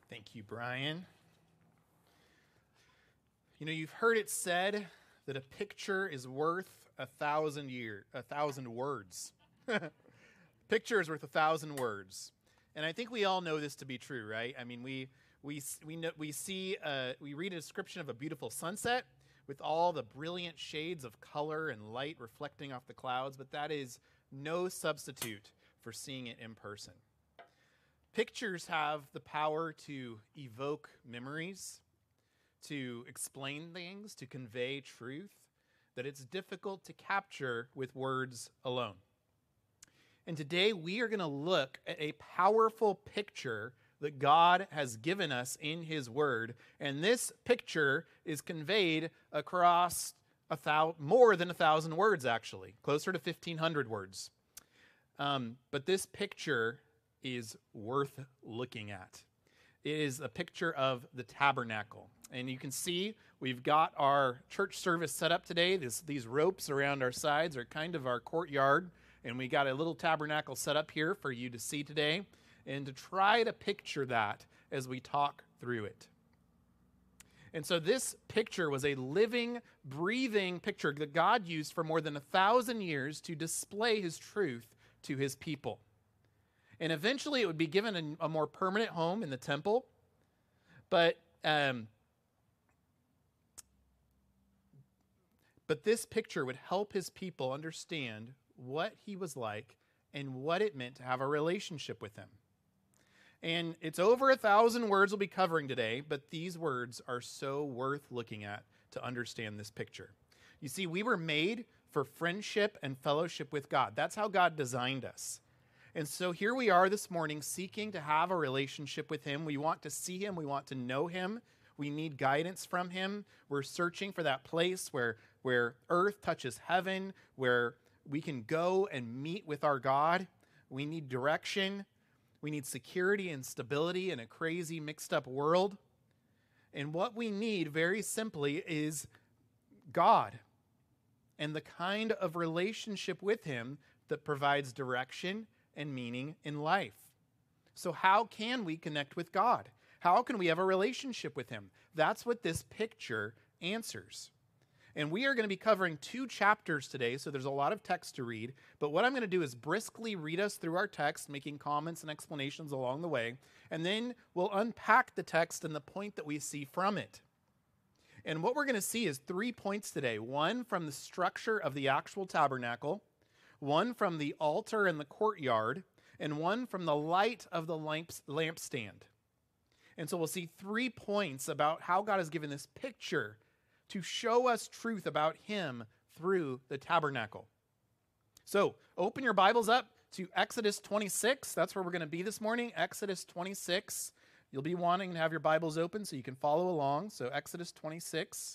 Thank you, Brian. You know, you've heard it said that a picture is worth 1,000 words. Picture is worth 1,000 words, and I think we all know this to be true, right? I mean, we read a description of a beautiful sunset with all the brilliant shades of color and light reflecting off the clouds, but that is no substitute for seeing it in person. Pictures have the power to evoke memories, to explain things, to convey truth that it's difficult to capture with words alone. And today we are going to look at a powerful picture that God has given us in His Word. And this picture is conveyed across more than 1,000 words, actually, closer to 1,500 words. But this picture is worth looking at. It is a picture of the tabernacle. And you can see we've got our church service set up today. These ropes around our sides are kind of our courtyard. And we got a little tabernacle set up here for you to see today and to try to picture that as we talk through it. And so this picture was a living, breathing picture that God used for more than 1,000 years to display His truth to His people. And eventually it would be given a more permanent home in the temple. But this picture would help His people understand what He was like and what it meant to have a relationship with Him. And it's over 1,000 words we'll be covering today, but these words are so worth looking at to understand this picture. You see, we were made for friendship and fellowship with God. That's how God designed us. And so here we are this morning seeking to have a relationship with Him. We want to see Him. We want to know Him. We need guidance from Him. We're searching for that place where earth touches heaven, where we can go and meet with our God. We need direction. We need security and stability in a crazy, mixed up world. And what we need, very simply, is God and the kind of relationship with Him that provides direction and meaning in life. So how can we connect with God? How can we have a relationship with Him? That's what this picture answers. And we are going to be covering 2 chapters today, so there's a lot of text to read. But what I'm going to do is briskly read us through our text, making comments and explanations along the way. And then we'll unpack the text and the point that we see from it. And what we're going to see is 3 points today. 1 from the structure of the actual tabernacle, 1 from the altar and the courtyard, and 1 from the light of the lampstand. And so we'll see 3 points about how God has given this picture to show us truth about Him through the tabernacle. So open your Bibles up to Exodus 26. That's where we're going to be this morning, Exodus 26. You'll be wanting to have your Bibles open so you can follow along. So Exodus 26.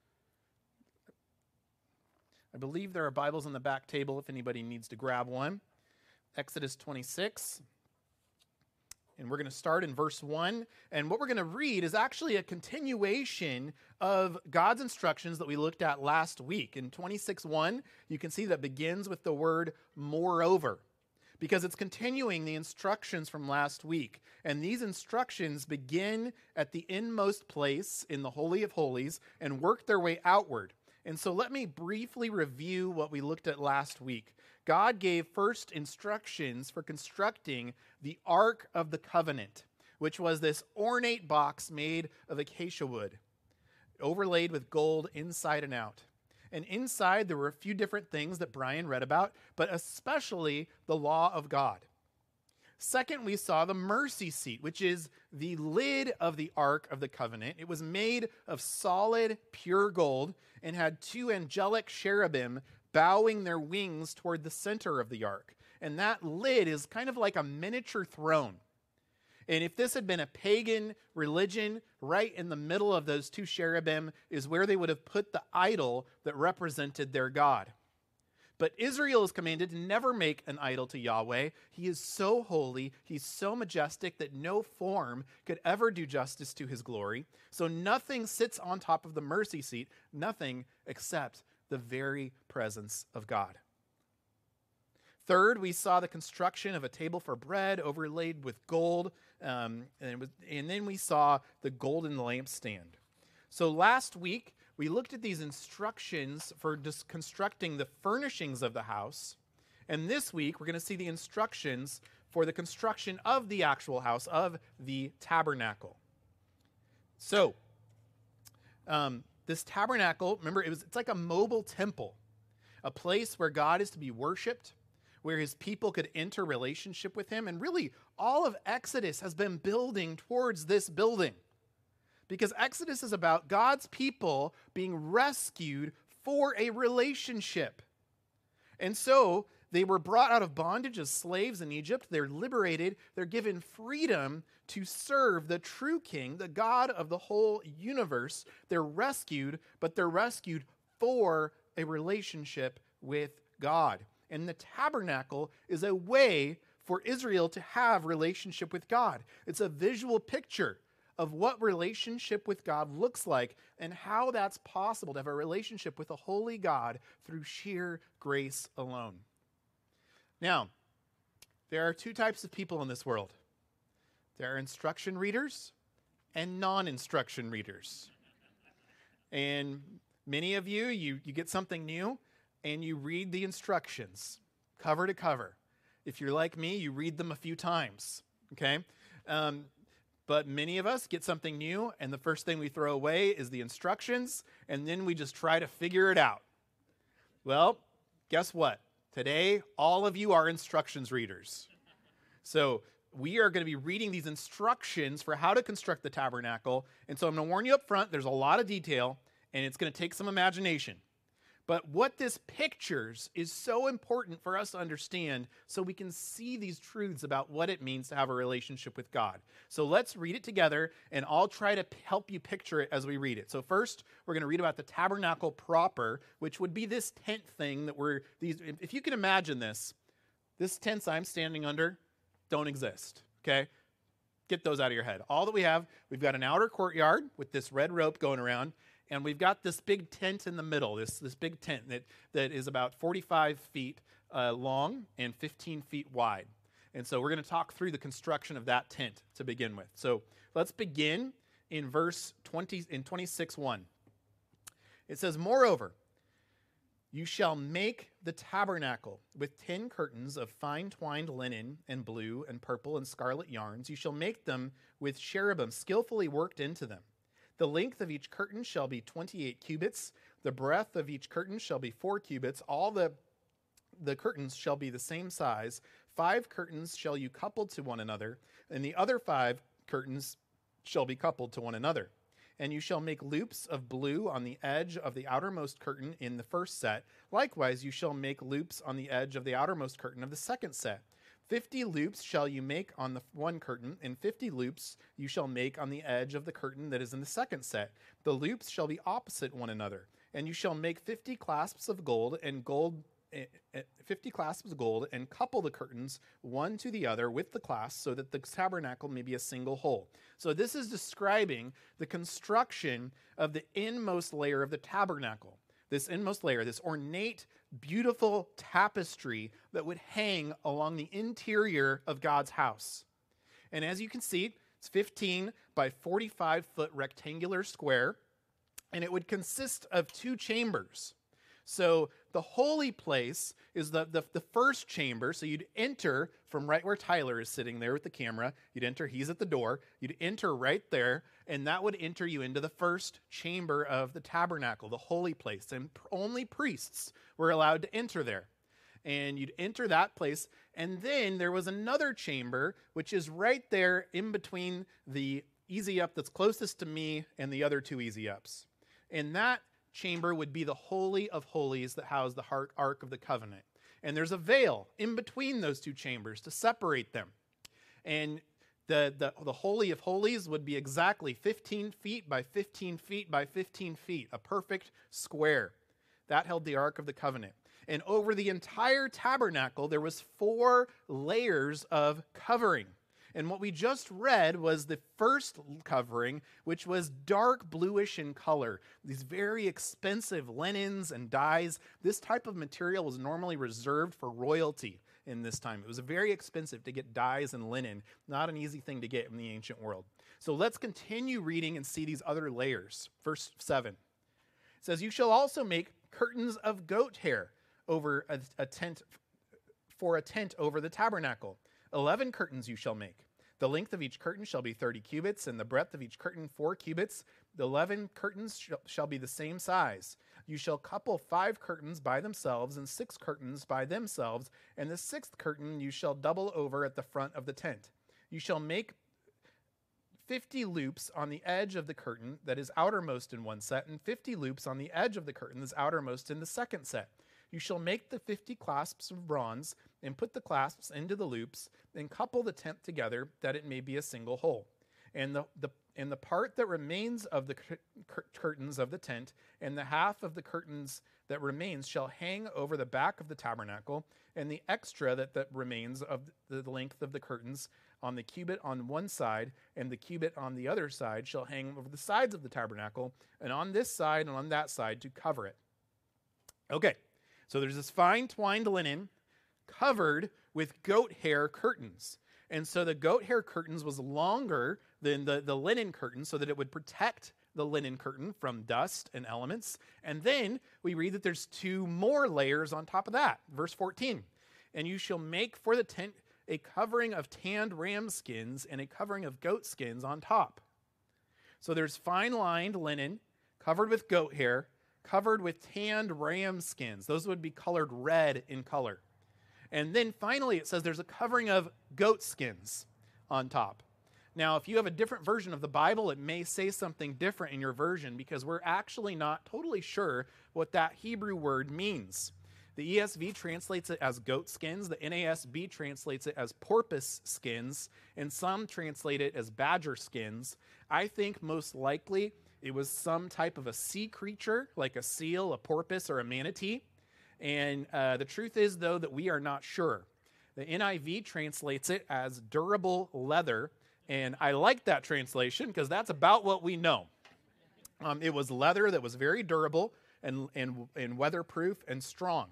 I believe there are Bibles on the back table if anybody needs to grab one. Exodus 26. And we're going to start in verse 1. And what we're going to read is actually a continuation of God's instructions that we looked at last week. In 26:1, you can see that begins with the word moreover, because it's continuing the instructions from last week. And these instructions begin at the inmost place in the Holy of Holies and work their way outward. And so let me briefly review what we looked at last week. God gave first instructions for constructing the Ark of the Covenant, which was this ornate box made of acacia wood, overlaid with gold inside and out. And inside there were a few different things that Brian read about, but especially the law of God. Second, we saw the mercy seat, which is the lid of the Ark of the Covenant. It was made of solid, pure gold and had 2 angelic cherubim bowing their wings toward the center of the Ark. And that lid is kind of like a miniature throne. And if this had been a pagan religion, right in the middle of those 2 cherubim is where they would have put the idol that represented their God. But Israel is commanded to never make an idol to Yahweh. He is so holy, He's so majestic that no form could ever do justice to His glory. So nothing sits on top of the mercy seat, nothing except the very presence of God. Third, we saw the construction of a table for bread overlaid with gold And then we saw the golden lampstand. So last week, we looked at these instructions for just constructing the furnishings of the house. And this week, we're going to see the instructions for the construction of the actual house, of the tabernacle. So, this tabernacle, remember, it's like a mobile temple, a place where God is to be worshiped, where his people could enter relationship with him. And really, all of Exodus has been building towards this building. Because Exodus is about God's people being rescued for a relationship. And so, they were brought out of bondage as slaves in Egypt. They're liberated. They're given freedom to serve the true king, the God of the whole universe. They're rescued, but they're rescued for a relationship with God. And the tabernacle is a way for Israel to have relationship with God. It's a visual picture of what relationship with God looks like and how that's possible to have a relationship with a holy God through sheer grace alone. Now, there are two types of people in this world. There are instruction readers and non-instruction readers. And many of you get something new and you read the instructions cover to cover. If you're like me, you read them a few times, okay? But many of us get something new and the first thing we throw away is the instructions and then we just try to figure it out. Well, guess what? Today, all of you are instructions readers. So we are going to be reading these instructions for how to construct the tabernacle. And so I'm going to warn you up front, there's a lot of detail, and it's going to take some imagination. But what this pictures is so important for us to understand so we can see these truths about what it means to have a relationship with God. So let's read it together, and I'll try to help you picture it as we read it. So first, we're going to read about the tabernacle proper, which would be this tent thing that if you can imagine this tents I'm standing under don't exist, okay? Get those out of your head. All that we've got an outer courtyard with this red rope going around, and we've got this big tent in the middle, this big tent that is about 45 feet long and 15 feet wide. And so we're going to talk through the construction of that tent to begin with. So let's begin in verse 26:1. It says, "Moreover, you shall make the tabernacle with 10 curtains of fine twined linen and blue and purple and scarlet yarns. You shall make them with cherubim skillfully worked into them. The length of each curtain shall be 28 cubits. The breadth of each curtain shall be 4 cubits. All the curtains shall be the same size. 5 curtains shall you couple to one another, and the other 5 curtains shall be coupled to one another. And you shall make loops of blue on the edge of the outermost curtain in the first set. Likewise, you shall make loops on the edge of the outermost curtain of the second set. 50 loops shall you make on the one curtain, and 50 loops you shall make on the edge of the curtain that is in the second set. The loops shall be opposite one another, and you shall make 50 clasps of gold and 50 clasps of gold, and couple the curtains one to the other with the clasps, so that the tabernacle may be a single whole." So this is describing the construction of the inmost layer of the tabernacle. This inmost layer, this ornate, beautiful tapestry that would hang along the interior of God's house. And as you can see, it's 15 by 45 foot rectangular square, and it would consist of 2 chambers. So the holy place is the first chamber. So you'd enter from right where Tyler is sitting there with the camera. You'd enter, he's at the door. You'd enter right there, and that would enter you into the first chamber of the tabernacle, the holy place. And only priests were allowed to enter there. And you'd enter that place, and then there was another chamber, which is right there in between the easy up that's closest to me and the other 2 easy ups. And that chamber would be the Holy of Holies that housed the Ark of the Covenant. And there's a veil in between those 2 chambers to separate them. And the Holy of Holies would be exactly 15 feet by 15 feet by 15 feet, a perfect square. That held the Ark of the Covenant. And over the entire tabernacle, there was 4 layers of covering. And what we just read was the first covering, which was dark bluish in color. These very expensive linens and dyes. This type of material was normally reserved for royalty. in this time. It was very expensive to get dyes and linen, not an easy thing to get in the ancient world. So let's continue reading and see these other layers. Verse 7 it says, "You shall also make curtains of goat hair over a tent, for a tent over the tabernacle. 11 curtains you shall make. The length of each curtain shall be 30 cubits, and the breadth of each curtain 4 cubits. The 11 curtains shall be the same size. You shall couple 5 curtains by themselves and 6 curtains by themselves, and the 6th curtain you shall double over at the front of the tent. You shall make 50 loops on the edge of the curtain that is outermost in one set, and 50 loops on the edge of the curtain that is outermost in the second set. You shall make the 50 clasps of bronze, and put the clasps into the loops, and couple the tent together, that it may be a single whole. And the part that remains of the curtains of the tent, and the half of the curtains that remains, shall hang over the back of the tabernacle, and the extra that remains of the length of the curtains on the cubit on one side, and the cubit on the other side, shall hang over the sides of the tabernacle, and on this side and on that side to cover it." Okay, so there's this fine twined linen covered with goat hair curtains. And so the goat hair curtains was longer than the linen curtain, so that it would protect the linen curtain from dust and elements. And then we read that there's 2 more layers on top of that. Verse 14, "And you shall make for the tent a covering of tanned ram skins and a covering of goat skins on top." So there's fine lined linen covered with goat hair, covered with tanned ram skins. Those would be colored red in color. And then finally it says there's a covering of goat skins on top. Now, if you have a different version of the Bible, it may say something different in your version, because we're actually not totally sure what that Hebrew word means. The ESV translates it as goat skins. The NASB translates it as porpoise skins. And some translate it as badger skins. I think most likely it was some type of a sea creature, like a seal, a porpoise, or a manatee. And the truth is, though, that we are not sure. The NIV translates it as durable leather. And I like that translation, because that's about what we know. It was leather that was very durable and weatherproof and strong.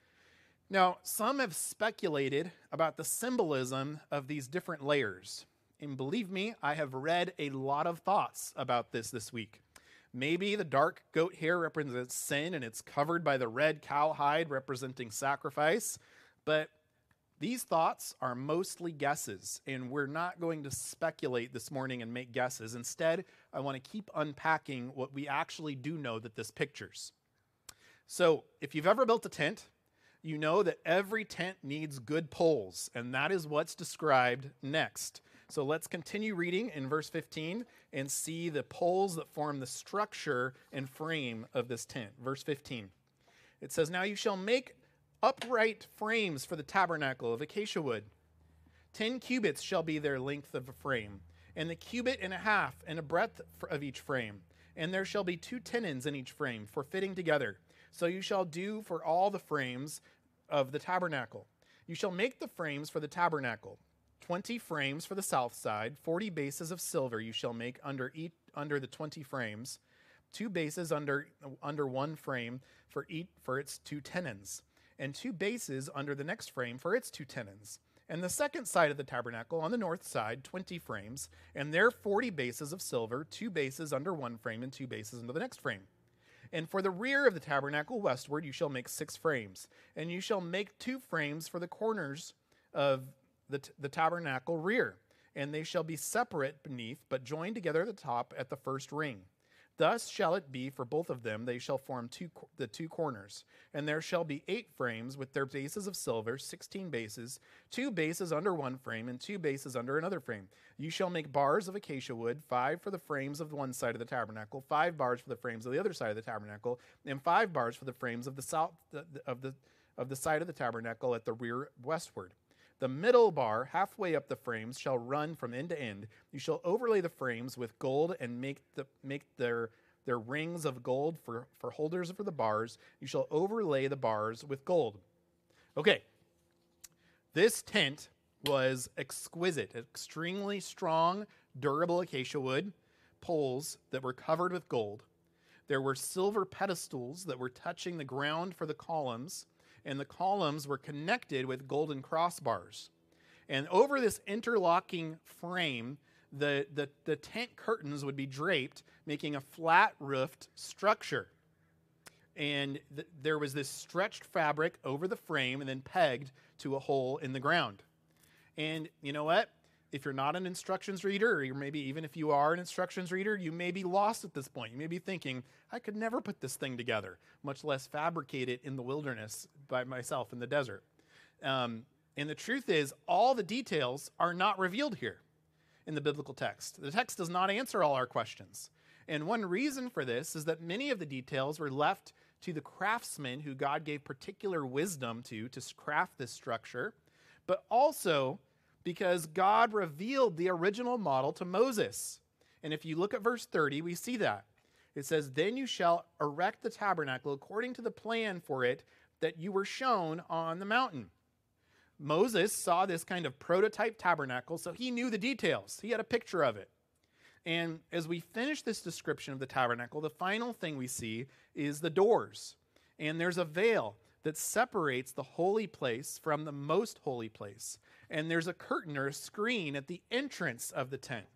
Now, some have speculated about the symbolism of these different layers. And believe me, I have read a lot of thoughts about this week. Maybe the dark goat hair represents sin, and it's covered by the red cow hide representing sacrifice. But these thoughts are mostly guesses, and we're not going to speculate this morning and make guesses. Instead, I want to keep unpacking what we actually do know that this pictures. So if you've ever built a tent, you know that every tent needs good poles, and that is what's described next. So let's continue reading in verse 15 and see the poles that form the structure and frame of this tent. Verse 15, it says, "Now you shall make upright frames for the tabernacle of acacia wood. 10 cubits shall be their length of a frame, and the cubit and a half and a breadth of each frame. And there shall be 2 tenons in each frame for fitting together. So you shall do for all the frames of the tabernacle. You shall make the frames for the tabernacle. 20 frames for the south side, 40 bases of silver you shall make under the 20 frames, 2 bases under one frame for its 2 tenons, and 2 bases under the next frame for its 2 tenons. And the second side of the tabernacle on the north side, 20 frames, and there 40 bases of silver, 2 bases under one frame and 2 bases under the next frame. And for the rear of the tabernacle westward you shall make 6 frames, and you shall make 2 frames for the corners of the tabernacle rear, and they shall be separate beneath, but joined together at the top at the first ring. Thus shall it be for both of them. They shall form the 2 corners. And there shall be 8 frames with their bases of silver, 16 bases, 2 bases under one frame, and 2 bases under another frame. You shall make bars of acacia wood, 5 for the frames of one side of the tabernacle, 5 bars for the frames of the other side of the tabernacle, and 5 bars for the frames of the south of the side of the tabernacle at the rear westward. The middle bar, halfway up the frames, shall run from end to end. You shall overlay the frames with gold and make their rings of gold for holders for the bars. You shall overlay the bars with gold." Okay, this tent was exquisite, extremely strong, durable acacia wood poles that were covered with gold. There were silver pedestals that were touching the ground for the columns, and the columns were connected with golden crossbars. And over this interlocking frame, the tent curtains would be draped, making a flat-roofed structure. And there was this stretched fabric over the frame and then pegged to a hole in the ground. And you know what? If you're not an instructions reader, or maybe even if you are an instructions reader, you may be lost at this point. You may be thinking, I could never put this thing together, much less fabricate it in the wilderness by myself in the desert. And the truth is, all the details are not revealed here in the biblical text. The text does not answer all our questions. And one reason for this is that many of the details were left to the craftsmen who God gave particular wisdom to craft this structure, but also because God revealed the original model to Moses. And if you look at verse 30, we see that. It says, "Then you shall erect the tabernacle according to the plan for it that you were shown on the mountain." Moses saw this kind of prototype tabernacle, so he knew the details. He had a picture of it. And as we finish this description of the tabernacle, the final thing we see is the doors. And there's a veil that separates the holy place from the most holy place. And there's a curtain or a screen at the entrance of the tent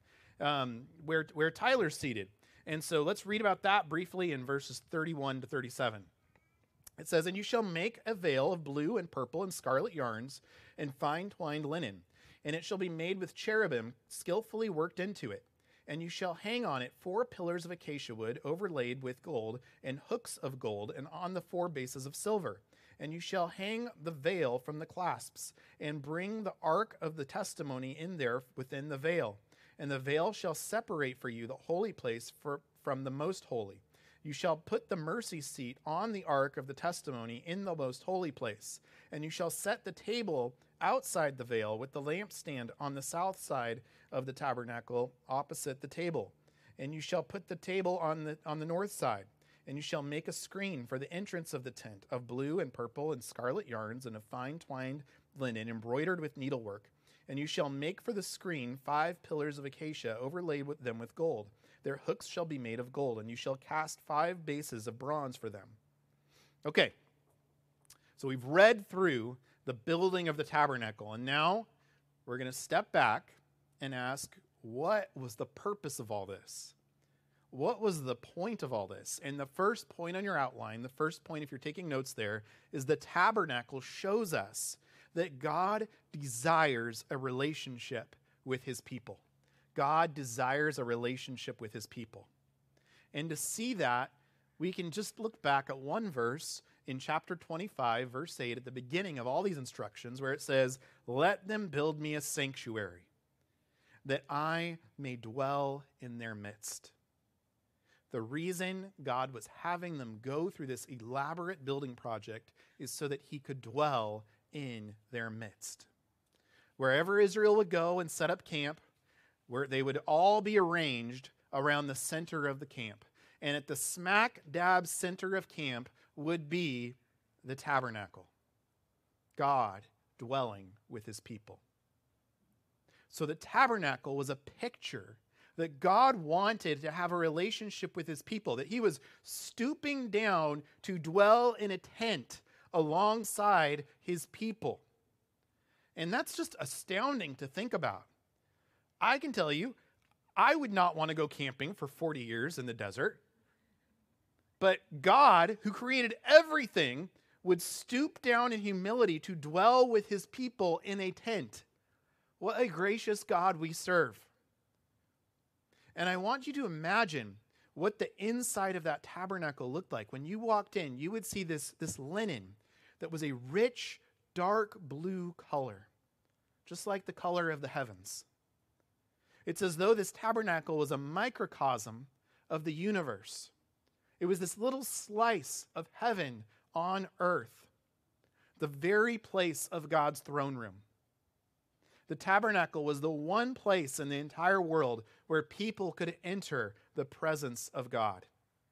where Tyler's seated. And so let's read about that briefly in verses 31 to 37. It says, "And you shall make a veil of blue and purple and scarlet yarns and fine twined linen, and it shall be made with cherubim skillfully worked into it. And you shall hang on it 4 pillars of acacia wood overlaid with gold and hooks of gold, and on the 4 bases of silver. And you shall hang the veil from the clasps, and bring the ark of the testimony in there within the veil. And the veil shall separate for you the holy place from the most holy. You shall put the mercy seat on the ark of the testimony in the most holy place. And you shall set the table outside the veil with the lampstand on the south side of the tabernacle opposite the table. And you shall put the table on the north side. And you shall make a screen for the entrance of the tent of blue and purple and scarlet yarns and of fine twined linen embroidered with needlework. And you shall make for the screen 5 pillars of acacia overlaid with them with gold. Their hooks shall be made of gold, and you shall cast 5 bases of bronze for them." Okay, so we've read through the building of the tabernacle, and now we're going to step back and ask, what was the purpose of all this? What was the point of all this? And the first point on your outline, the first point if you're taking notes there, is the tabernacle shows us that God desires a relationship with his people. God desires a relationship with his people. And to see that, we can just look back at one verse in chapter 25, verse 8, at the beginning of all these instructions, where it says, "Let them build me a sanctuary, that I may dwell in their midst." The reason God was having them go through this elaborate building project is so that he could dwell in their midst. Wherever Israel would go and set up camp, where they would all be arranged around the center of the camp. And at the smack dab center of camp would be the tabernacle, God dwelling with his people. So the tabernacle was a picture that God wanted to have a relationship with his people, that he was stooping down to dwell in a tent alongside his people. And that's just astounding to think about. I can tell you, I would not want to go camping for 40 years in the desert. But God, who created everything, would stoop down in humility to dwell with his people in a tent. What a gracious God we serve. And I want you to imagine what the inside of that tabernacle looked like. When you walked in, you would see this linen that was a rich, dark blue color, just like the color of the heavens. It's as though this tabernacle was a microcosm of the universe. It was this little slice of heaven on earth, the very place of God's throne room. The tabernacle was the one place in the entire world where people could enter the presence of God.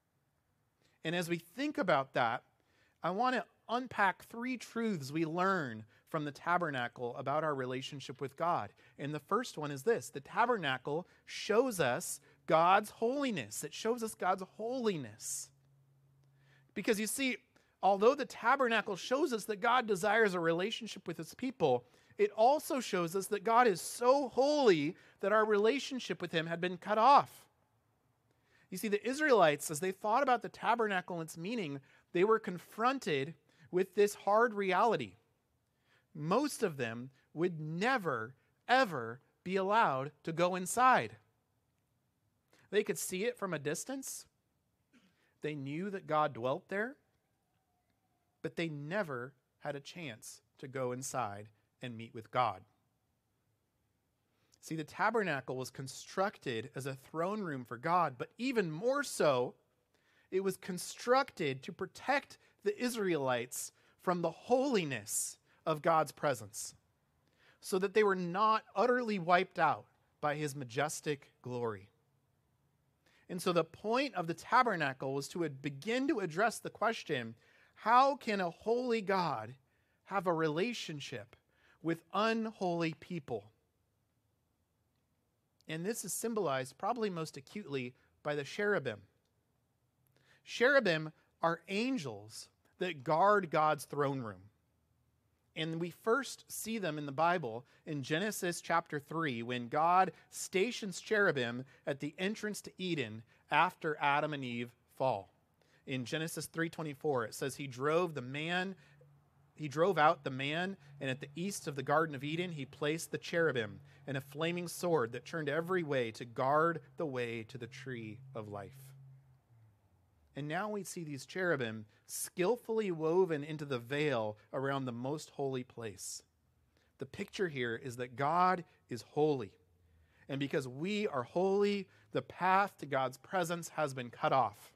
And as we think about that, I want to unpack 3 truths we learn from the tabernacle about our relationship with God. And the first one is this: the tabernacle shows us God's holiness. It shows us God's holiness. Because you see, although the tabernacle shows us that God desires a relationship with his people, it also shows us that God is so holy that our relationship with him had been cut off. You see, the Israelites, as they thought about the tabernacle and its meaning, they were confronted with this hard reality. Most of them would never, ever be allowed to go inside. They could see it from a distance. They knew that God dwelt there, but they never had a chance to go inside and meet with God. See, the tabernacle was constructed as a throne room for God, but even more so, it was constructed to protect the Israelites from the holiness of God's presence, so that they were not utterly wiped out by his majestic glory. And so the point of the tabernacle was to begin to address the question, how can a holy God have a relationship with unholy people? And this is symbolized probably most acutely by the cherubim. Cherubim are angels that guard God's throne room. And we first see them in the Bible in Genesis chapter 3, when God stations cherubim at the entrance to Eden after Adam and Eve fall. In Genesis 3:24, it says he drove out the man, and at the east of the Garden of Eden, he placed the cherubim and a flaming sword that turned every way to guard the way to the tree of life. And now we see these cherubim skillfully woven into the veil around the most holy place. The picture here is that God is holy. And because we are holy, the path to God's presence has been cut off.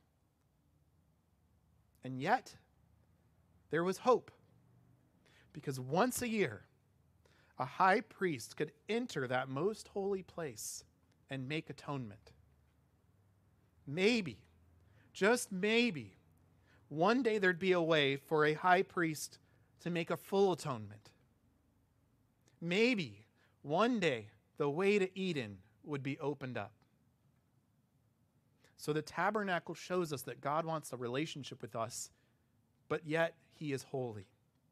And yet, there was hope. Because once a year, a high priest could enter that most holy place and make atonement. Maybe, just maybe, one day there'd be a way for a high priest to make a full atonement. Maybe one day the way to Eden would be opened up. So the tabernacle shows us that God wants a relationship with us, but yet he is holy.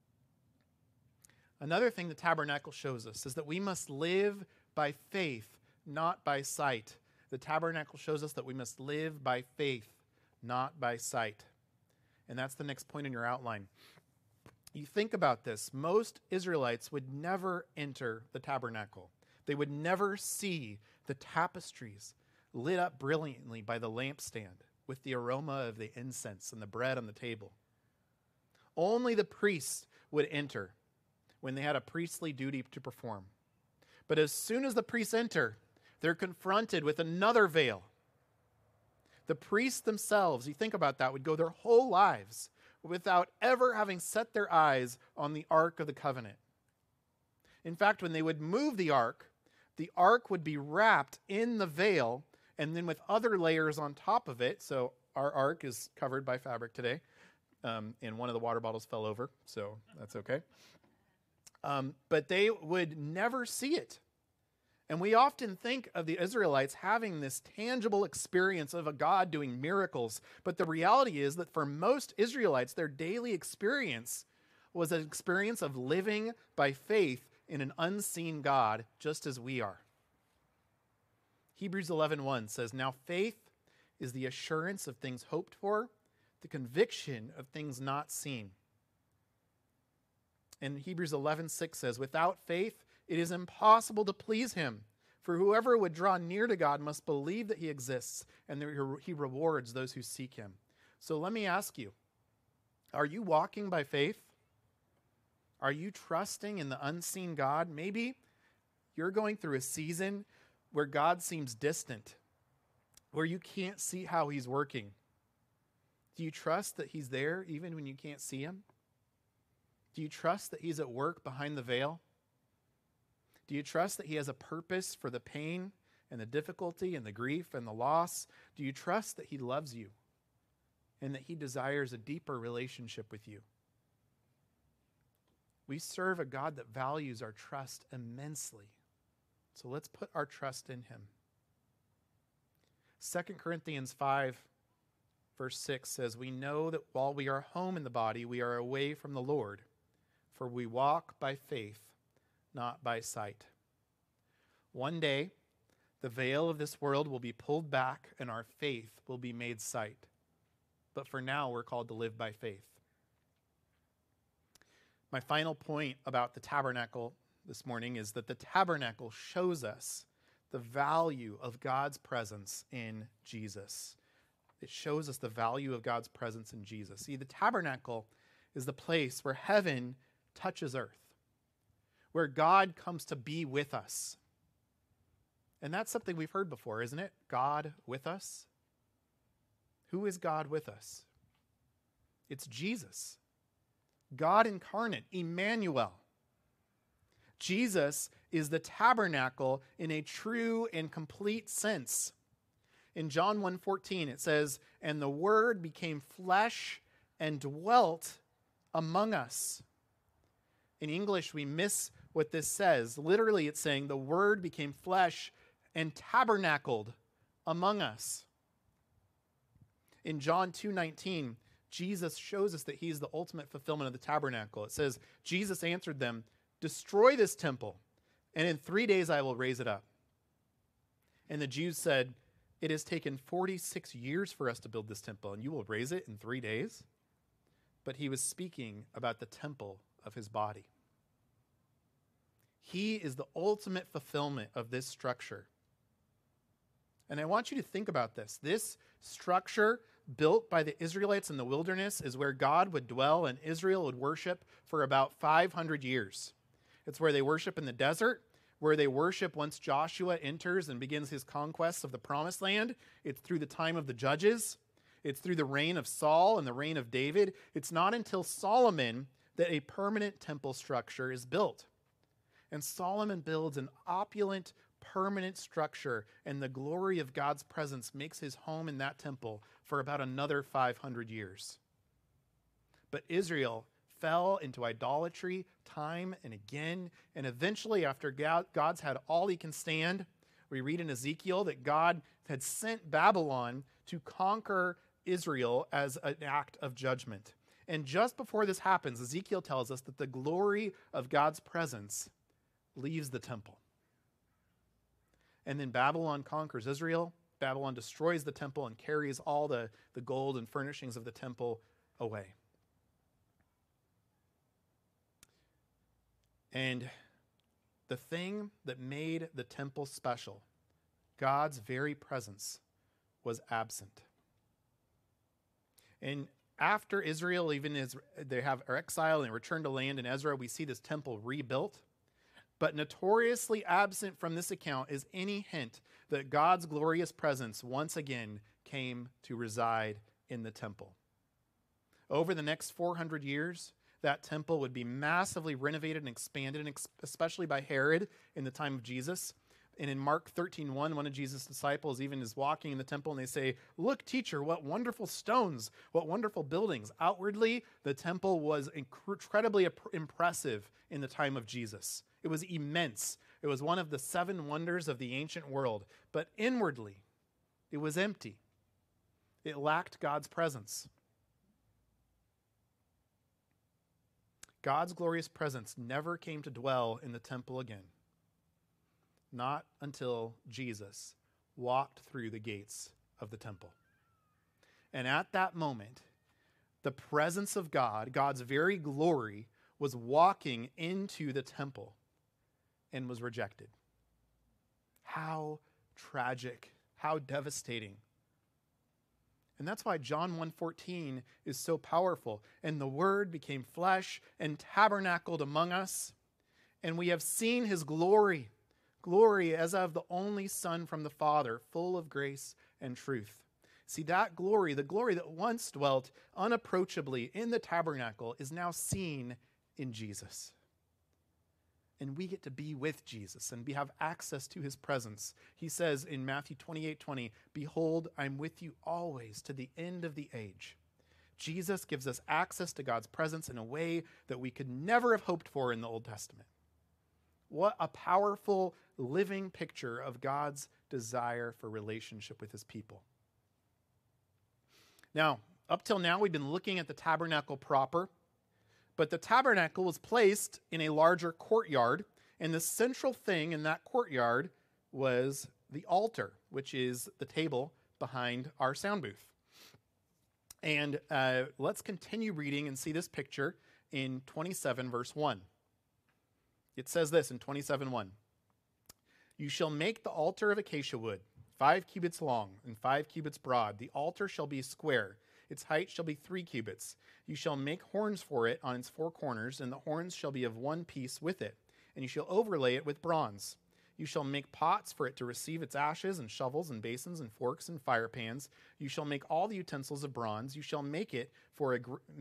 Another thing the tabernacle shows us is that we must live by faith, not by sight. The tabernacle shows us that we must live by faith, not by sight. And that's the next point in your outline. You think about this. Most Israelites would never enter the tabernacle. They would never see the tapestries lit up brilliantly by the lampstand with the aroma of the incense and the bread on the table. Only the priests would enter when they had a priestly duty to perform. But as soon as the priests enter, they're confronted with another veil. The priests themselves, you think about that, would go their whole lives without ever having set their eyes on the Ark of the Covenant. In fact, when they would move the Ark would be wrapped in the veil and then with other layers on top of it. So our Ark is covered by fabric today, and one of the water bottles fell over, so that's okay. But they would never see it. And we often think of the Israelites having this tangible experience of a God doing miracles. But the reality is that for most Israelites, their daily experience was an experience of living by faith in an unseen God, just as we are. Hebrews 11:1 says, "Now faith is the assurance of things hoped for, the conviction of things not seen." And Hebrews 11:6 says, "Without faith, it is impossible to please him. For whoever would draw near to God must believe that he exists and that he rewards those who seek him." So let me ask you, are you walking by faith? Are you trusting in the unseen God? Maybe you're going through a season where God seems distant, where you can't see how he's working. Do you trust that he's there even when you can't see him? Do you trust that he's at work behind the veil? Do you trust that he has a purpose for the pain and the difficulty and the grief and the loss? Do you trust that he loves you and that he desires a deeper relationship with you? We serve a God that values our trust immensely. So let's put our trust in him. 2 Corinthians 5, Verse 6 says, "We know that while we are home in the body, we are away from the Lord, for we walk by faith, not by sight." One day, the veil of this world will be pulled back and our faith will be made sight. But for now, we're called to live by faith. My final point about the tabernacle this morning is that the tabernacle shows us the value of God's presence in Jesus. It shows us the value of God's presence in Jesus. See, the tabernacle is the place where heaven touches earth, where God comes to be with us. And that's something we've heard before, isn't it? God with us. Who is God with us? It's Jesus, God incarnate, Emmanuel. Jesus is the tabernacle in a true and complete sense. In John 1:14, it says, "And the Word became flesh and dwelt among us." In English, we miss what this says. Literally, it's saying the Word became flesh and tabernacled among us. In John 2:19, Jesus shows us that he's the ultimate fulfillment of the tabernacle. It says, Jesus answered them, "Destroy this temple, and in 3 days I will raise it up." And the Jews said, "It has taken 46 years for us to build this temple, and you will raise it in 3 days?" But he was speaking about the temple of his body. He is the ultimate fulfillment of this structure. And I want you to think about this. This structure built by the Israelites in the wilderness is where God would dwell and Israel would worship for about 500 years. It's where they worship in the desert, where they worship once Joshua enters and begins his conquest of the promised land. It's through the time of the judges. It's through the reign of Saul and the reign of David. It's not until Solomon that a permanent temple structure is built. And Solomon builds an opulent, permanent structure, and the glory of God's presence makes his home in that temple for about another 500 years. But Israel fell into idolatry time and again, and eventually, after God's had all he can stand, we read in Ezekiel that God had sent Babylon to conquer Israel as an act of judgment. And just before this happens, Ezekiel tells us that the glory of God's presence leaves the temple. And then Babylon conquers Israel. Babylon destroys the temple and carries all the gold and furnishings of the temple away. And the thing that made the temple special, God's very presence, was absent. And after Israel, even as they have exile and return to land in Ezra, we see this temple rebuilt. But notoriously absent from this account is any hint that God's glorious presence once again came to reside in the temple. Over the next 400 years, that temple would be massively renovated and expanded, especially by Herod in the time of Jesus. And in Mark 13:1, one of Jesus' disciples even is walking in the temple and they say, "Look, teacher, what wonderful stones, what wonderful buildings." Outwardly, the temple was incredibly impressive in the time of Jesus. It was immense. It was one of the 7 wonders of the ancient world. But inwardly, it was empty. It lacked God's presence. God's glorious presence never came to dwell in the temple again. Not until Jesus walked through the gates of the temple. And at that moment, the presence of God, God's very glory, was walking into the temple and was rejected. How tragic, how devastating. And that's why John 1:14 is so powerful. "And the Word became flesh and tabernacled among us, and we have seen his glory, glory as of the only Son from the Father, full of grace and truth." See, that glory, the glory that once dwelt unapproachably in the tabernacle, is now seen in Jesus. And we get to be with Jesus and we have access to his presence. He says in Matthew 28:20, "Behold, I'm with you always to the end of the age." Jesus gives us access to God's presence in a way that we could never have hoped for in the Old Testament. What a powerful, living picture of God's desire for relationship with his people. Now, up till now, we've been looking at the tabernacle proper, but the tabernacle was placed in a larger courtyard, and the central thing in that courtyard was the altar, which is the table behind our sound booth. And let's continue reading and see this picture in 27, verse 1. It says this in 27:1. You shall make the altar of acacia wood, 5 cubits long and 5 cubits broad. The altar shall be square. Its height shall be 3 cubits. You shall make horns for it on its 4 corners, and the horns shall be of one piece with it. And you shall overlay it with bronze. You shall make pots for it to receive its ashes, and shovels, and basins, and forks, and fire pans. You shall make all the utensils of bronze. You shall make for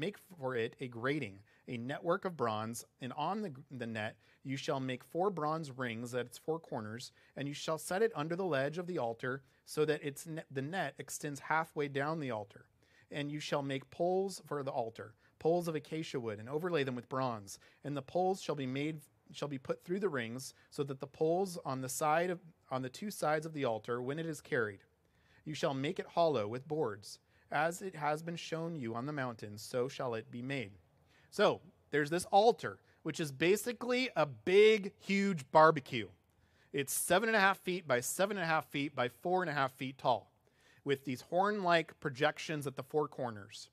it a grating, a network of bronze, and on the net you shall make 4 bronze rings at its 4 corners, and you shall set it under the ledge of the altar, so that the net extends halfway down the altar. And you shall make poles for the altar, poles of acacia wood, and overlay them with bronze. And the poles shall be put through the rings, so that the poles on the 2 sides of the altar, when it is carried, you shall make it hollow with boards. As it has been shown you on the mountains, so shall it be made. So there's this altar, which is basically a big, huge barbecue. It's 7.5 feet by 7.5 feet by 4.5 feet tall, with these horn-like projections at the 4 corners.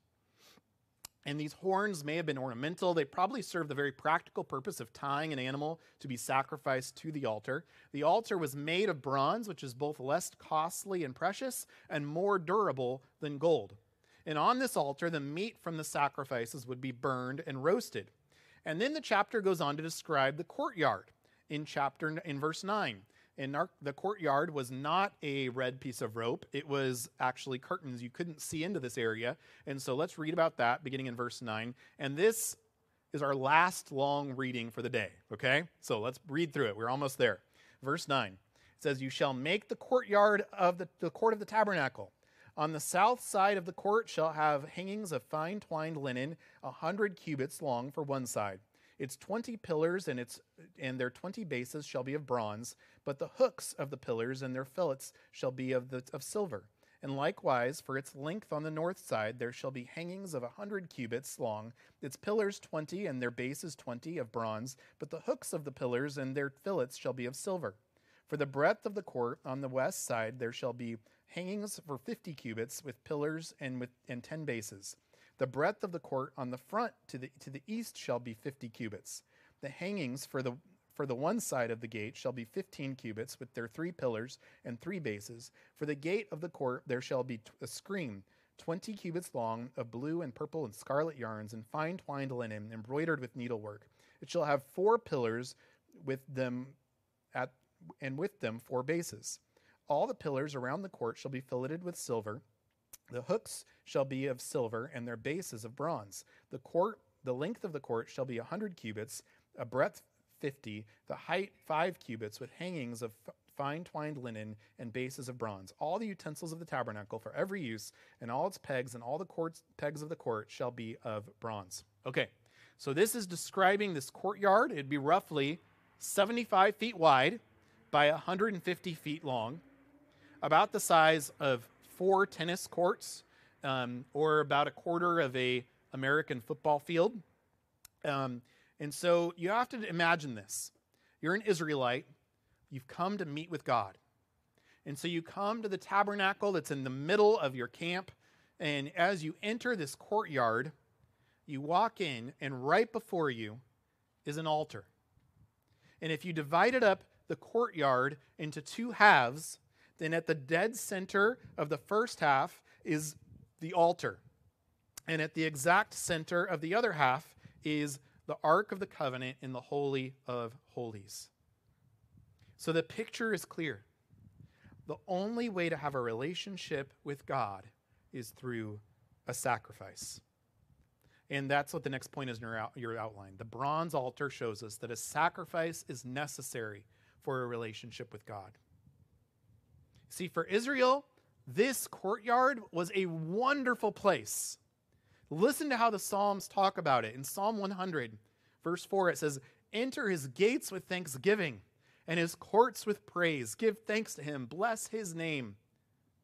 And these horns may have been ornamental. They probably served the very practical purpose of tying an animal to be sacrificed to the altar. The altar was made of bronze, which is both less costly and precious and more durable than gold. And on this altar, the meat from the sacrifices would be burned and roasted. And then the chapter goes on to describe the courtyard in verse 9. And the courtyard was not a red piece of rope. It was actually curtains. You couldn't see into this area. And so let's read about that beginning in verse 9. And this is our last long reading for the day, okay? So let's read through it. We're almost there. Verse 9. It says, you shall make the courtyard of the court of the tabernacle. On the south side of the court shall have hangings of fine twined linen, 100 cubits long for one side. Its 20 pillars and their 20 bases shall be of bronze, but the hooks of the pillars and their fillets shall be of silver. And likewise, for its length on the north side, there shall be hangings of 100 cubits long, its pillars 20 and their bases 20 of bronze, but the hooks of the pillars and their fillets shall be of silver. For the breadth of the court on the west side, there shall be hangings for 50 cubits with pillars and 10 bases. The breadth of the court on the front to the east shall be 50 cubits. The hangings for the one side of the gate shall be 15 cubits with their 3 pillars and 3 bases. For the gate of the court there shall be a screen 20 cubits long of blue and purple and scarlet yarns and fine twined linen embroidered with needlework. It shall have 4 pillars with them 4 bases. All the pillars around the court shall be filleted with silver. The hooks shall be of silver, and their bases of bronze. The length of the court shall be 100 cubits, a breadth 50, the height 5 cubits, with hangings of fine twined linen and bases of bronze. All the utensils of the tabernacle for every use, and all its pegs and all the pegs of the court shall be of bronze. Okay, so this is describing this courtyard. It'd be roughly 75 feet wide by 150 feet long, about the size of 4 tennis courts, or about a quarter of a American football field. And so you have to imagine this. You're an Israelite. You've come to meet with God. And so you come to the tabernacle that's in the middle of your camp. And as you enter this courtyard, you walk in, and right before you is an altar. And if you divided up the courtyard into 2 halves, then at the dead center of the first half is the altar. And at the exact center of the other half is the Ark of the Covenant in the Holy of Holies. So the picture is clear. The only way to have a relationship with God is through a sacrifice. And that's what the next point is in your outline. The bronze altar shows us that a sacrifice is necessary for a relationship with God. See, for Israel, this courtyard was a wonderful place. Listen to how the Psalms talk about it. In Psalm 100, verse 4, it says, enter his gates with thanksgiving and his courts with praise. Give thanks to him. Bless his name.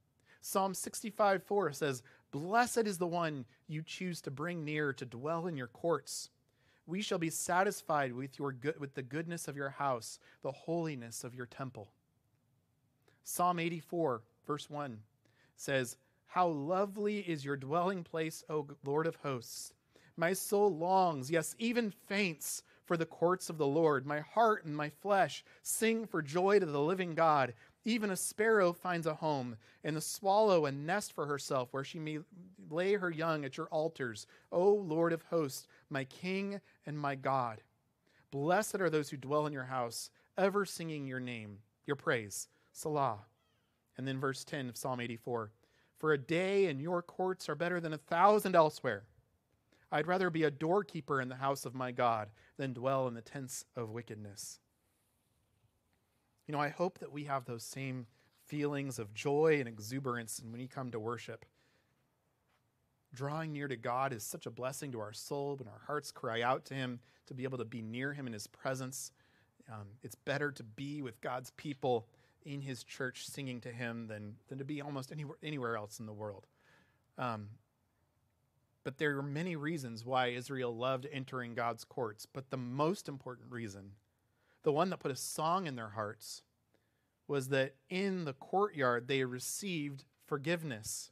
Psalm 65:4 says, "Blessed is the one you choose to bring near to dwell in your courts. We shall be satisfied with with the goodness of your house, the holiness of your temple." Psalm 84, verse 1 says, "How lovely is your dwelling place, O Lord of hosts. My soul longs, yes, even faints, for the courts of the Lord. My heart and my flesh sing for joy to the living God. Even a sparrow finds a home, and the swallow a nest for herself, where she may lay her young at your altars, O Lord of hosts, my King and my God. Blessed are those who dwell in your house, ever singing your name, your praise. Salah." And then verse 10 of Psalm 84, "For a day in your courts are better than 1,000 elsewhere. I'd rather be a doorkeeper in the house of my God than dwell in the tents of wickedness." I hope that we have those same feelings of joy and exuberance when we come to worship. Drawing near to God is such a blessing to our soul when our hearts cry out to him, to be able to be near him in his presence. It's better to be with God's people in his church singing to him than to be almost anywhere else in the world. But there are many reasons why Israel loved entering God's courts. But the most important reason, the one that put a song in their hearts, was that in the courtyard they received forgiveness.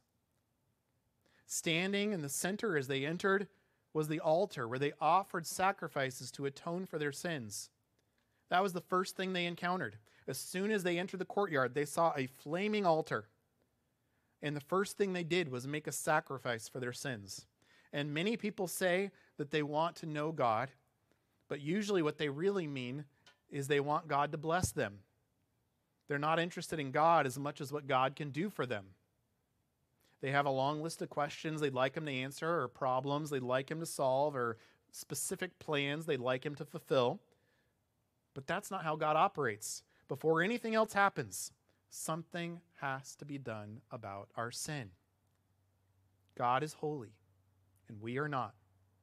Standing in the center as they entered was the altar where they offered sacrifices to atone for their sins. That was the first thing they encountered. As soon as they entered the courtyard, they saw a flaming altar. And the first thing they did was make a sacrifice for their sins. And many people say that they want to know God, but usually what they really mean is they want God to bless them. They're not interested in God as much as what God can do for them. They have a long list of questions they'd like him to answer, or problems they'd like him to solve, or specific plans they'd like him to fulfill. But that's not how God operates. Before anything else happens, something has to be done about our sin. God is holy, and we are not.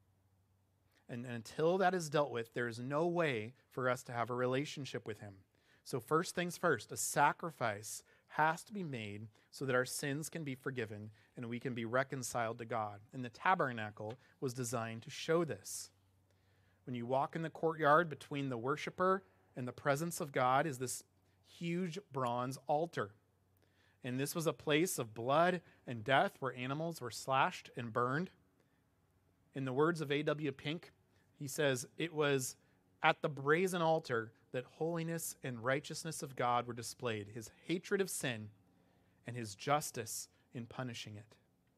And until that is dealt with, there is no way for us to have a relationship with him. So first things first, a sacrifice has to be made so that our sins can be forgiven and we can be reconciled to God. And the tabernacle was designed to show this. When you walk in the courtyard between the worshiper and the presence of God is this huge bronze altar. And this was a place of blood and death where animals were slashed and burned. In the words of A.W. Pink, he says, "It was at the brazen altar that holiness and righteousness of God were displayed, his hatred of sin and his justice in punishing it."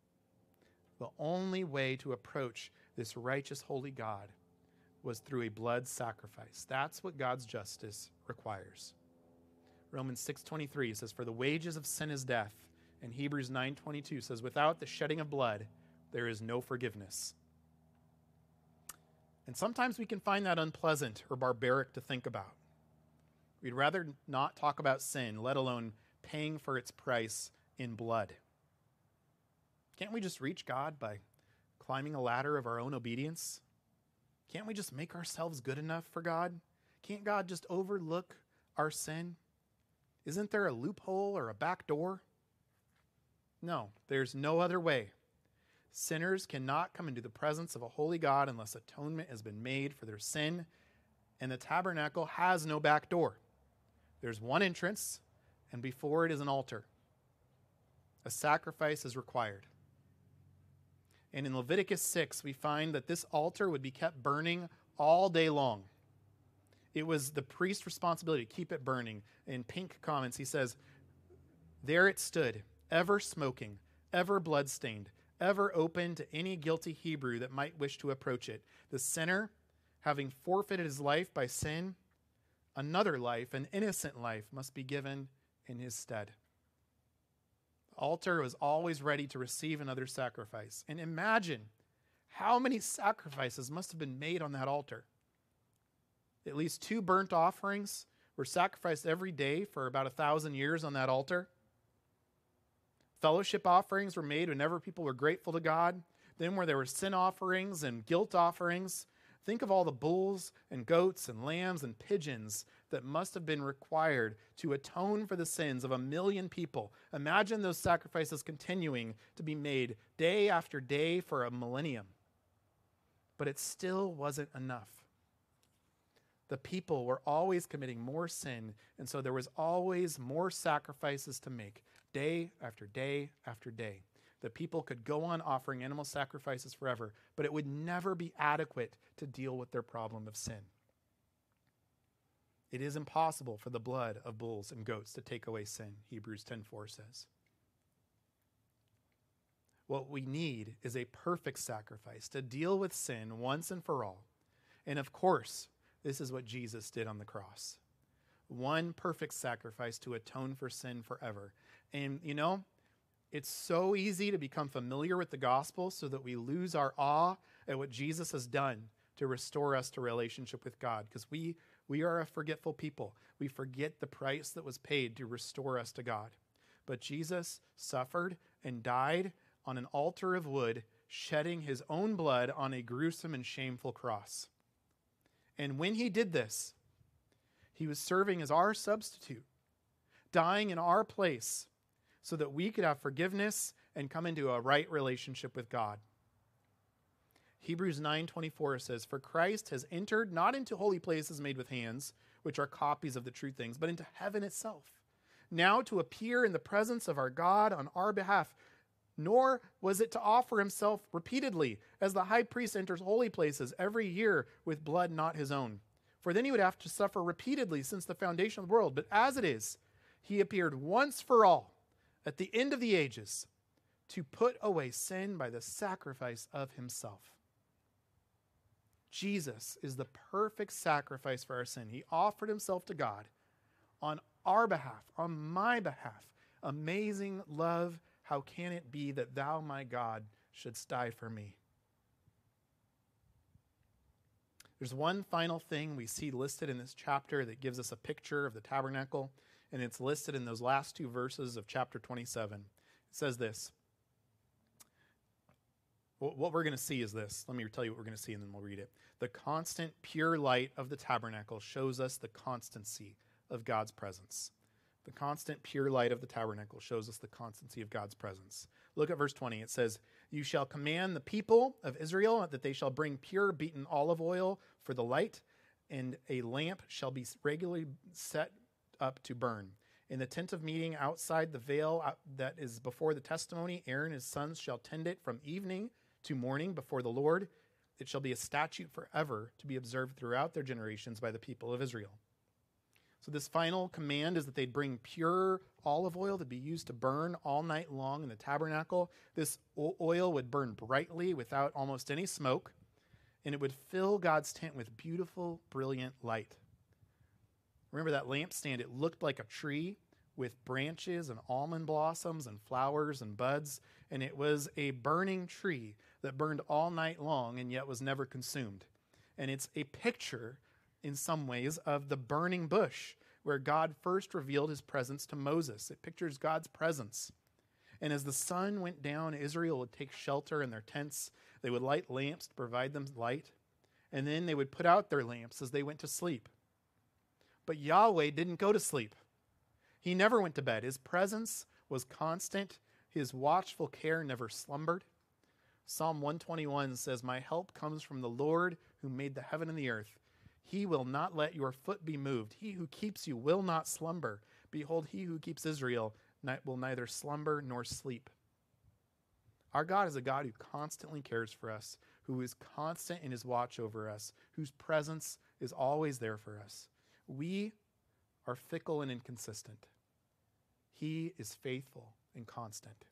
The only way to approach this righteous, holy God was through a blood sacrifice. That's what God's justice requires. Romans 6:23 says, "For the wages of sin is death." And Hebrews 9:22 says, "Without the shedding of blood, there is no forgiveness." And sometimes we can find that unpleasant or barbaric to think about. We'd rather not talk about sin, let alone paying for its price in blood. Can't we just reach God by climbing a ladder of our own obedience? Can't we just make ourselves good enough for God? Can't God just overlook our sin? Isn't there a loophole or a back door? No, there's no other way. Sinners cannot come into the presence of a holy God unless atonement has been made for their sin, and the tabernacle has no back door. There's one entrance, and before it is an altar. A sacrifice is required. And in Leviticus 6, we find that this altar would be kept burning all day long. It was the priest's responsibility to keep it burning. In Pink comments, he says, "There it stood, ever smoking, ever bloodstained, ever open to any guilty Hebrew that might wish to approach it. The sinner, having forfeited his life by sin, another life, an innocent life, must be given in his stead." The altar was always ready to receive another sacrifice. And imagine how many sacrifices must have been made on that altar. At least 2 burnt offerings were sacrificed every day for about 1,000 years on that altar. Fellowship offerings were made whenever people were grateful to God. Then where there were sin offerings and guilt offerings, think of all the bulls and goats and lambs and pigeons that must have been required to atone for the sins of 1 million people. Imagine those sacrifices continuing to be made day after day for a millennium. But it still wasn't enough. The people were always committing more sin, and so there was always more sacrifices to make, day after day after day. The people could go on offering animal sacrifices forever, but it would never be adequate to deal with their problem of sin. It is impossible for the blood of bulls and goats to take away sin, Hebrews 10:4 says. What we need is a perfect sacrifice to deal with sin once and for all. And of course, this is what Jesus did on the cross. One perfect sacrifice to atone for sin forever. And you know, it's so easy to become familiar with the gospel so that we lose our awe at what Jesus has done to restore us to relationship with God, because we are a forgetful people. We forget the price that was paid to restore us to God. But Jesus suffered and died on an altar of wood, shedding his own blood on a gruesome and shameful cross. And when he did this, he was serving as our substitute, dying in our place so that we could have forgiveness and come into a right relationship with God. Hebrews 9:24 says, "For Christ has entered not into holy places made with hands, which are copies of the true things, but into heaven itself, now to appear in the presence of our God on our behalf. Nor was it to offer himself repeatedly, as the high priest enters holy places every year with blood not his own. For then he would have to suffer repeatedly since the foundation of the world. But as it is, he appeared once for all at the end of the ages to put away sin by the sacrifice of himself." Jesus is the perfect sacrifice for our sin. He offered himself to God on our behalf, on my behalf. Amazing love. How can it be that thou, my God, shouldst die for me? There's one final thing we see listed in this chapter that gives us a picture of the tabernacle, and it's listed in those last two verses of chapter 27. It says this. What we're going to see is this. Let me tell you what we're going to see, and then we'll read it. The constant, pure light of the tabernacle shows us the constancy of God's presence. The constant, pure light of the tabernacle shows us the constancy of God's presence. Look at verse 20. It says, "You shall command the people of Israel that they shall bring pure beaten olive oil for the light, and a lamp shall be regularly set up to burn. In the tent of meeting outside the veil that is before the testimony, Aaron and his sons shall tend it from evening to morning before the Lord. It shall be a statute forever to be observed throughout their generations by the people of Israel." So this final command is that they'd bring pure olive oil to be used to burn all night long in the tabernacle. This oil would burn brightly without almost any smoke, and it would fill God's tent with beautiful, brilliant light. Remember that lampstand? It looked like a tree with branches and almond blossoms and flowers and buds, and it was a burning tree that burned all night long and yet was never consumed. And it's a picture, in some ways, of the burning bush where God first revealed his presence to Moses. It pictures God's presence. And as the sun went down, Israel would take shelter in their tents. They would light lamps to provide them light. And then they would put out their lamps as they went to sleep. But Yahweh didn't go to sleep. He never went to bed. His presence was constant. His watchful care never slumbered. Psalm 121 says, "My help comes from the Lord who made the heaven and the earth. He will not let your foot be moved. He who keeps you will not slumber. Behold, he who keeps Israel will neither slumber nor sleep." Our God is a God who constantly cares for us, who is constant in his watch over us, whose presence is always there for us. We are fickle and inconsistent. He is faithful and constant.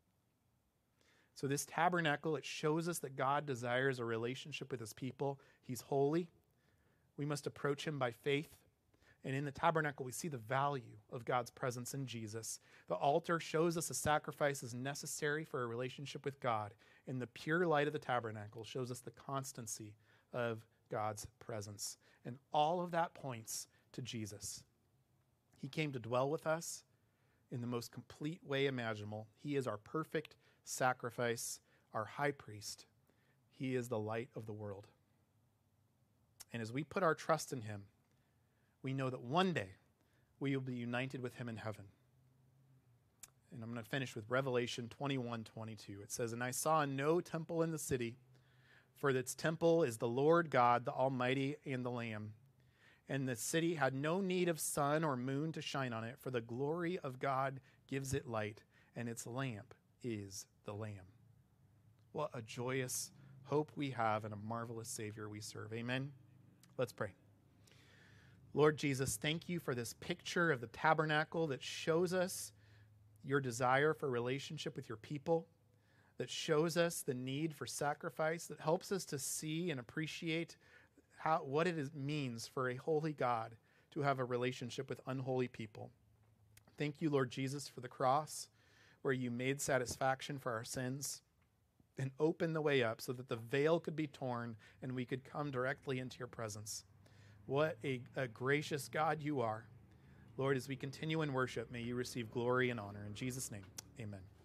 So this tabernacle, it shows us that God desires a relationship with his people. He's holy. We must approach him by faith. And in the tabernacle, we see the value of God's presence in Jesus. The altar shows us a sacrifice is necessary for a relationship with God. And the pure light of the tabernacle shows us the constancy of God's presence. And all of that points to Jesus. He came to dwell with us in the most complete way imaginable. He is our perfect sacrifice, our high priest. He is the light of the world. And as we put our trust in him, we know that one day we will be united with him in heaven. And I'm going to finish with Revelation 21:22. It says, "And I saw no temple in the city, for its temple is the Lord God, the Almighty, and the Lamb. And the city had no need of sun or moon to shine on it, for the glory of God gives it light, and its lamp is the Lamb." What a joyous hope we have and a marvelous Savior we serve. Amen. Let's pray. Lord Jesus, thank you for this picture of the tabernacle that shows us your desire for relationship with your people, that shows us the need for sacrifice, that helps us to see and appreciate what it means for a holy God to have a relationship with unholy people. Thank you, Lord Jesus, for the cross, where you made satisfaction for our sins and opened the way up so that the veil could be torn and we could come directly into your presence. What a gracious God you are. Lord, as we continue in worship, may you receive glory and honor. In Jesus' name, amen.